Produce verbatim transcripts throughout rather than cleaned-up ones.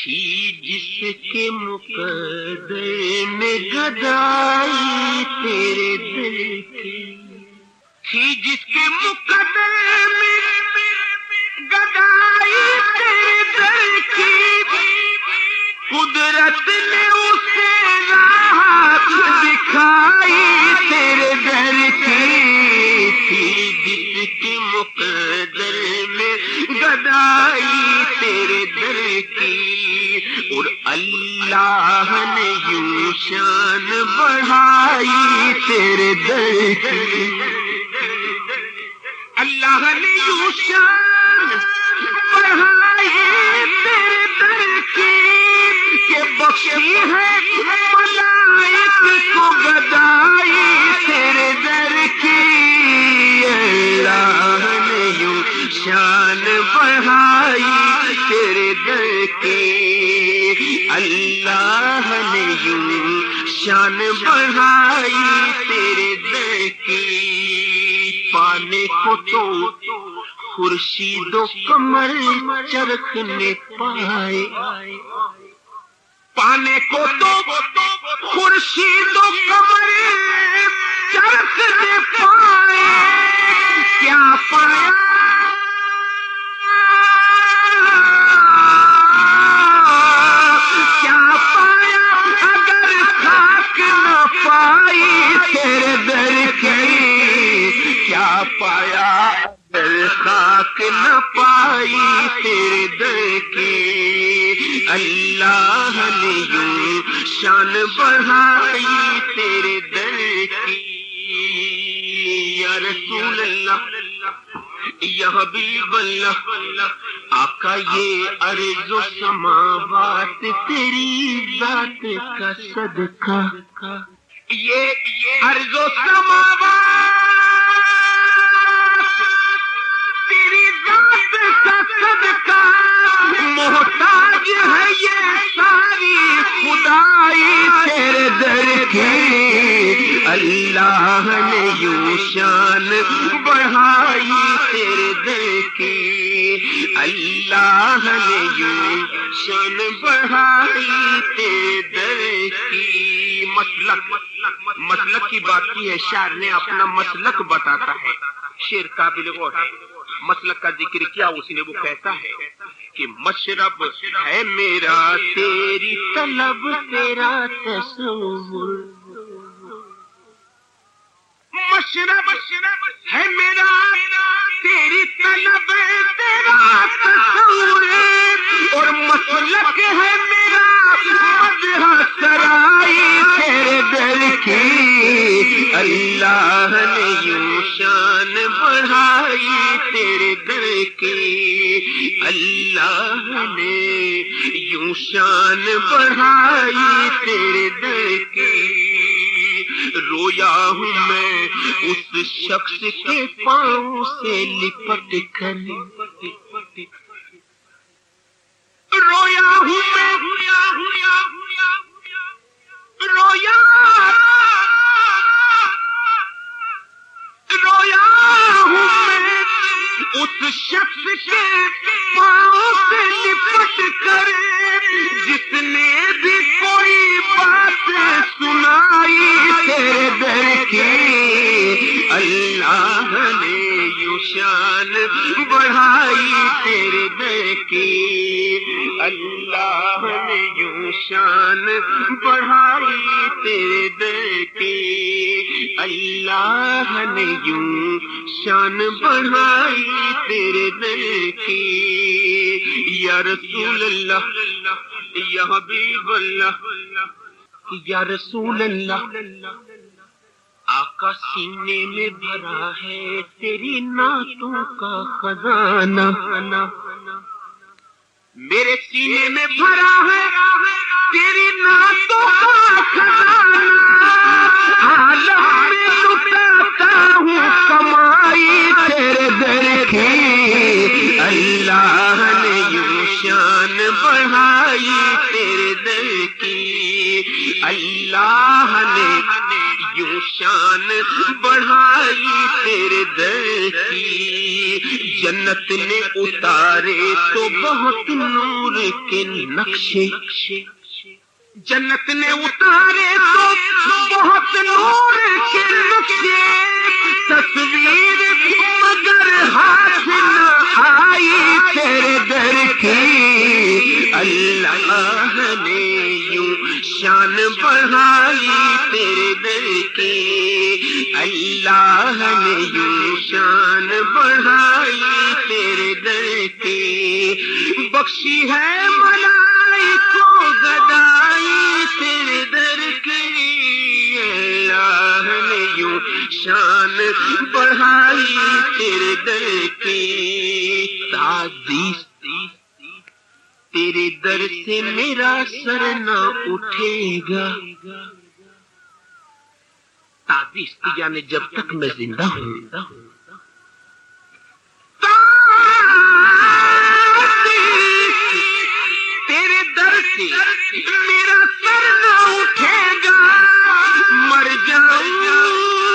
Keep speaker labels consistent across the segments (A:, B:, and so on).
A: تھی جس کے مقدر میں گدائی تیرے دل کی، تھی جس کے مقدر میں گدائی تیرے دل کی، قدرت نے اسے راہ دکھائی تیرے در کی، تھی جس کے مقدر میں گدائی تیرے در کی، اور اللہ نے یوں شان بڑھائی تیرے در کی، اللہ نے یوں شان بڑھائی تیرے در کی کہ بخشی ہے ملائک کو گدائی تیرے در کی، اللہ نے یوں شان بڑھائی تیرے در کی، اللہ نے یوں شان بڑھائی تیرے در کی، پانے کو تو خورشید و قمر چرخ نے پائے، پانے کو تو خورشید و قمر چرخ نے پائے، کیا پایا کیا پایا اگر خاک نہ پائی تیرے در کی، کیا پایا اگر خاک نہ پائی تیرے در کی، اللہ نے یوں شان بڑھائی تیرے در کی، یا رسول اللہ یا حبیب اللہ، آقا یہ ارض و سماوات تیری ذات کا صدقہ، یہ ارض و سماوات تیری ذات کا صدقہ، محتاج ہے یہ ساری خدائی تیرے در کی، اللہ نے یوں شان بڑھائی تیرے در کی، اللہ نے یوں شان بڑھائی تیرے در کی، مسلک مسلک کی بات کی ہے، شاعر نے اپنا مسلک بتاتا ہے، شعر قابل غور ہے، مسلک کا ذکر کیا اس نے، وہ کہتا ہے کہ مشرب ہے میرا تیری طلب تیرا تصور، مشرب ہے میرا تیری طلب تیرا تصور، اور مسلک ہے میرا مدح سرائی تیرے در کی، اللہ نے یوں شان بڑھائی تیرے در کی، اللہ نے یوں شان بڑھائی تیرے در کی، رویا ہوں میں اس شخص کے پاؤں سے لپٹ کر، رویا ہوں میں رویا رویا ہوں میں اس شخص کے پاؤں سے لپٹ کر، جس نے بھی کوئی بات سنائی تیرے در کی، اللہ نے یوں شان بڑھائی تیرے در کی، اللہ نے یوں شان بڑھائی تیرے در کی، اللہ نے یوں شان بڑھائی تیرے در کی، یا رسول اللہ یا حبیب اللہ یا رسول اللہ، آقا سینے میں بھرا ہے تیری نعتوں کا خزانہ، میرے سینے میں بھرا ہے تیری نعتوں کا خزانہ، عالم میں لٹاتا ہوں کمائی تیرے در کی، اللہ نے یوں شان بڑھائی تیرے در کی، اللہ نے یوں شان بڑھائی تیرے در کی، جنت نے اتارے تو بہت نور کے نقشے، جنت نے اتارے تو بہت نور کے نقشے، تصویر مگر ہاتھ نہ آئی تیرے در کی، اللہ نے یوں شان بڑھائی تیرے در کی، اللہ نے یوں شان بڑھائی تیرے در کی، بخشی ہے ملائکوں گدائی تیرے در کی، اللہ نے یوں شان بڑھائی تیرے در کی، تعزیز تیرے در سے میرا سر نہ اٹھے گا، تعزیز یعنی جب تک میں زندہ ہوں، تیرے در سے میرا سر نہ اٹھے گا، مر جاؤں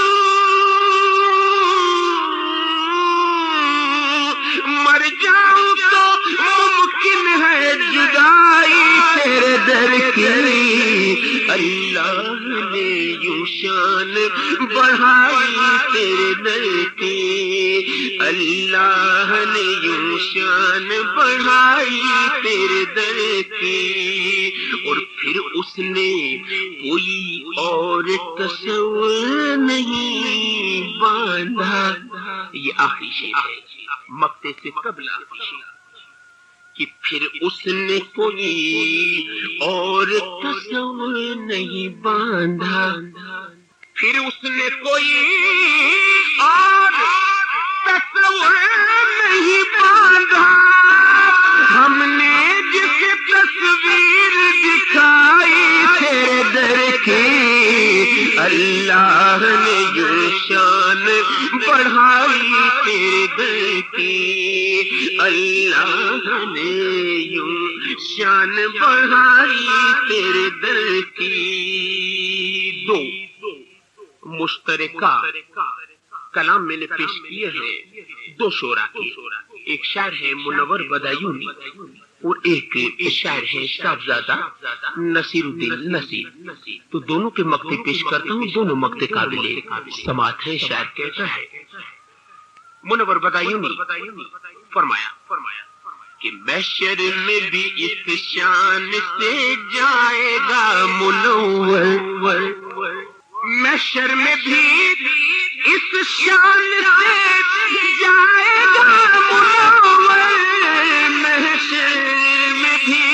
A: مر جاؤں تو ممکن ہے جدائی تیرے در کی، اللہ نے یوں شان بڑھائی تیرے در کی، اللہ نے یوں شان بڑھائی تیرے در کی، اور پھر اس نے کوئی اور تصور نہیں باندھا، یہ آخری شعر ہے مقطع سے قبل آخری شعر، کہ پھر اس نے کوئی اور تصور نہیں باندھا، پھر اس نے کوئی اور تصور نہیں باندھا، ہم نے جس تصویر دکھائی تیرے در کی، اللہ نے یوں شان بڑھائی تیرے در کی، اللہ نے یوں شان بڑھائی تیرے در کی۔ دو مشترکہ کلام میں نے پیش کیے ہیں دو شعراء کے، ایک شاعر ہے منور بدایونی اور ایک شاعر ہے صاحبزادہ نصیر الدین نصیر، تو دونوں کے مقطع پیش کرتا ہوں، دونوں مقطع قابل سماعت ہے۔ شاعر کہتا ہے، منور بدایونی فرمایا کہ محشر میں بھی اس شان سے جائے گا منور، محشر میں بھی اس شان سے جائے گا منور، محشر میں بھی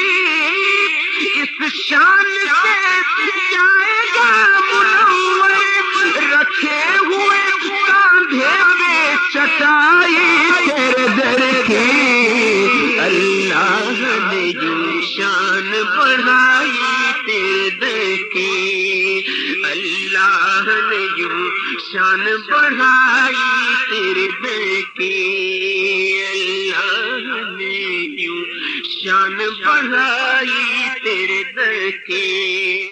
A: اس شان سے جائے گا منور، رکھے ہوئے کاندھے پہ چٹائی تیرے در کی، اللہ نے یوں شان بڑھائی تیرے در کی، اللہ نے یوں شان بڑھائی تیرے در کی، اللہ نے یوں شان بڑھائی تیرے در کی۔